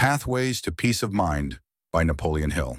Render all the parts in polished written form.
Pathways to Peace of Mind by Napoleon Hill.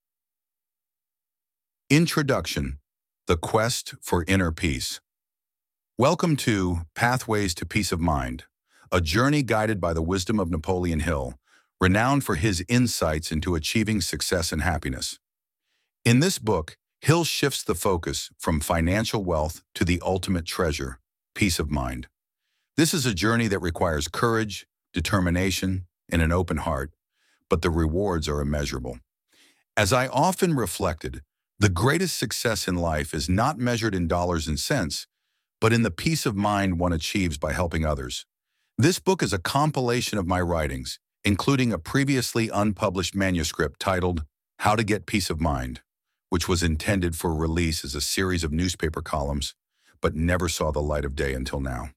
Introduction: The Quest for Inner Peace. Welcome to Pathways to Peace of Mind, a journey guided by the wisdom of Napoleon Hill, renowned for his insights into achieving success and happiness. In this book, Hill shifts the focus from financial wealth to the ultimate treasure, peace of mind. This is a journey that requires courage, determination, and an open heart, but the rewards are immeasurable. As I often reflected, the greatest success in life is not measured in dollars and cents, but in the peace of mind one achieves by helping others. This book is a compilation of my writings, including a previously unpublished manuscript titled How to Get Peace of Mind, which was intended for release as a series of newspaper columns, but never saw the light of day until now.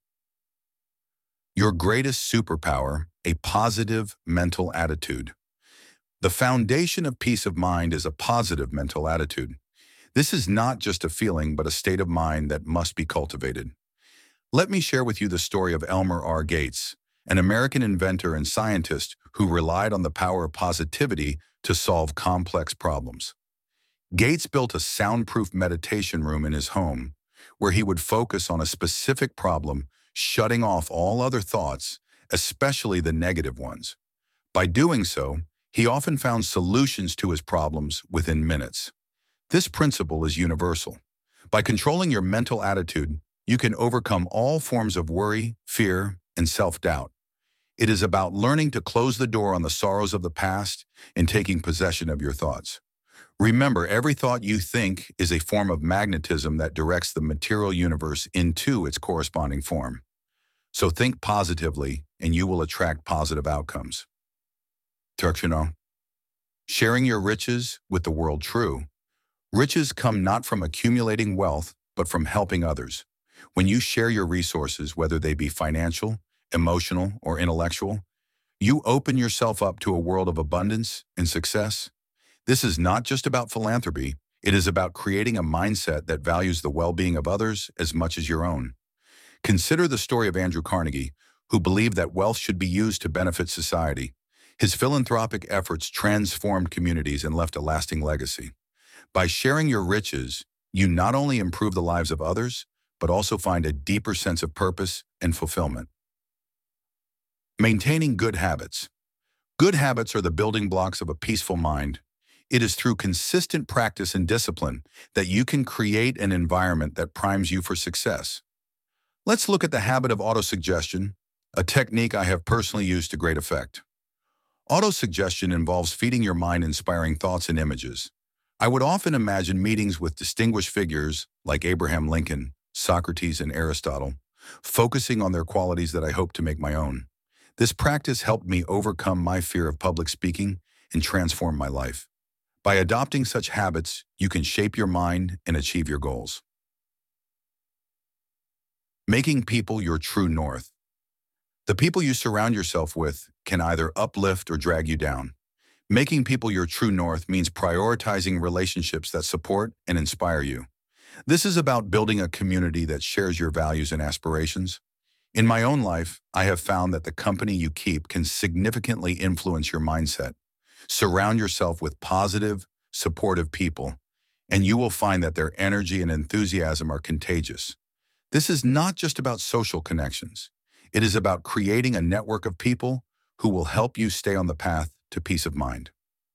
Your greatest superpower: a positive mental attitude. The foundation of peace of mind is a positive mental attitude. This is not just a feeling, but a state of mind that must be cultivated. Let me share with you the story of Elmer R. Gates, an American inventor and scientist who relied on the power of positivity to solve complex problems. Gates built a soundproof meditation room in his home, where he would focus on a specific problem, shutting off all other thoughts, especially the negative ones. By doing so, he often found solutions to his problems within minutes. This principle is universal. By controlling your mental attitude, you can overcome all forms of worry, fear, and self-doubt. It is about learning to close the door on the sorrows of the past and taking possession of your thoughts. Remember, every thought you think is a form of magnetism that directs the material universe into its corresponding form. So think positively, and you will attract positive outcomes. Turkshino. Sharing your riches with the world. True. Riches come not from accumulating wealth, but from helping others. When you share your resources, whether they be financial, emotional, or intellectual, you open yourself up to a world of abundance and success. This is not just about philanthropy. It is about creating a mindset that values the well-being of others as much as your own. Consider the story of Andrew Carnegie, who believed that wealth should be used to benefit society. His philanthropic efforts transformed communities and left a lasting legacy. By sharing your riches, you not only improve the lives of others, but also find a deeper sense of purpose and fulfillment. Maintaining good habits. Good habits are the building blocks of a peaceful mind. It is through consistent practice and discipline that you can create an environment that primes you for success. Let's look at the habit of autosuggestion, a technique I have personally used to great effect. Autosuggestion involves feeding your mind inspiring thoughts and images. I would often imagine meetings with distinguished figures like Abraham Lincoln, Socrates, and Aristotle, focusing on their qualities that I hope to make my own. This practice helped me overcome my fear of public speaking and transform my life. By adopting such habits, you can shape your mind and achieve your goals. Making people your true north. The people you surround yourself with can either uplift or drag you down. Making people your true north means prioritizing relationships that support and inspire you. This is about building a community that shares your values and aspirations. In my own life, I have found that the company you keep can significantly influence your mindset. Surround yourself with positive, supportive people, and you will find that their energy and enthusiasm are contagious. This is not just about social connections. It is about creating a network of people who will help you stay on the path to peace of mind.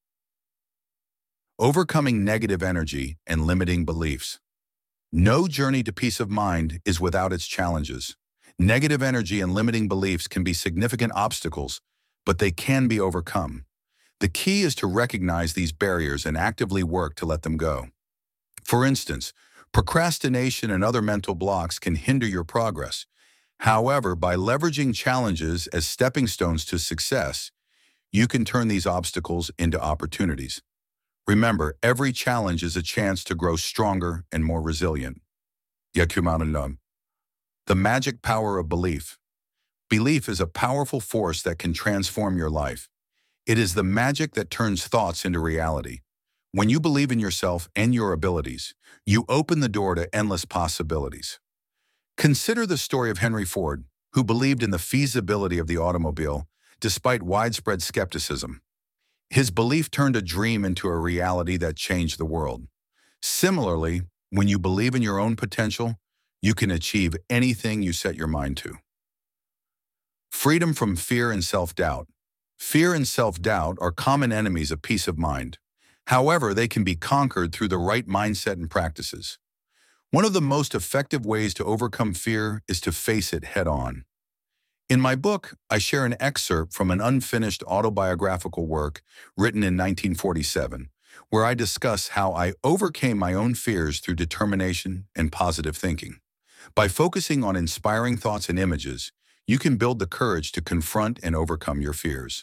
Overcoming negative energy and limiting beliefs. No journey to peace of mind is without its challenges. Negative energy and limiting beliefs can be significant obstacles, but they can be overcome. The key is to recognize these barriers and actively work to let them go. For instance, procrastination and other mental blocks can hinder your progress. However, by leveraging challenges as stepping stones to success, you can turn these obstacles into opportunities. Remember, every challenge is a chance to grow stronger and more resilient. Yakumananam. The magic power of belief. Belief is a powerful force that can transform your life. It is the magic that turns thoughts into reality. When you believe in yourself and your abilities, you open the door to endless possibilities. Consider the story of Henry Ford, who believed in the feasibility of the automobile despite widespread skepticism. His belief turned a dream into a reality that changed the world. Similarly, when you believe in your own potential, you can achieve anything you set your mind to. Freedom from fear and self-doubt. Fear and self-doubt are common enemies of peace of mind. However, they can be conquered through the right mindset and practices. One of the most effective ways to overcome fear is to face it head-on. In my book, I share an excerpt from an unfinished autobiographical work written in 1947, where I discuss how I overcame my own fears through determination and positive thinking. By focusing on inspiring thoughts and images, you can build the courage to confront and overcome your fears.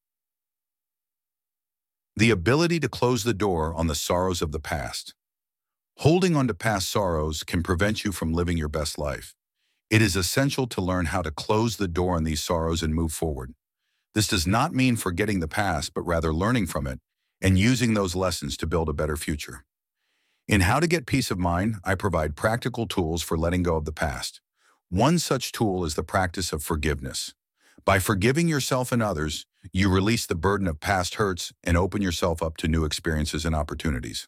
The ability to close the door on the sorrows of the past. Holding on to past sorrows can prevent you from living your best life. It is essential to learn how to close the door on these sorrows and move forward. This does not mean forgetting the past, but rather learning from it and using those lessons to build a better future. In How to Get Peace of Mind, I provide practical tools for letting go of the past. One such tool is the practice of forgiveness. By forgiving yourself and others, you release the burden of past hurts and open yourself up to new experiences and opportunities.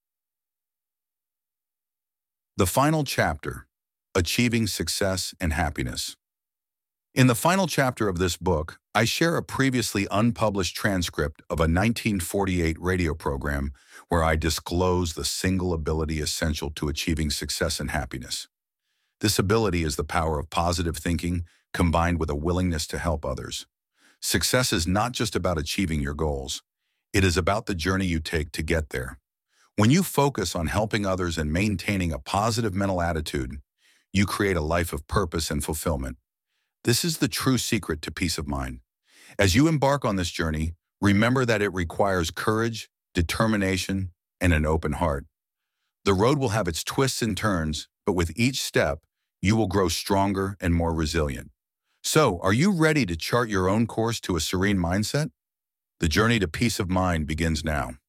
The final chapter, Achieving Success and Happiness. In the final chapter of this book, I share a previously unpublished transcript of a 1948 radio program where I disclose the single ability essential to achieving success and happiness. This ability is the power of positive thinking combined with a willingness to help others. Success is not just about achieving your goals. It is about the journey you take to get there. When you focus on helping others and maintaining a positive mental attitude, you create a life of purpose and fulfillment. This is the true secret to peace of mind. As you embark on this journey, remember that it requires courage, determination, and an open heart. The road will have its twists and turns, but with each step, you will grow stronger and more resilient. So, are you ready to chart your own course to a serene mindset? The journey to peace of mind begins now.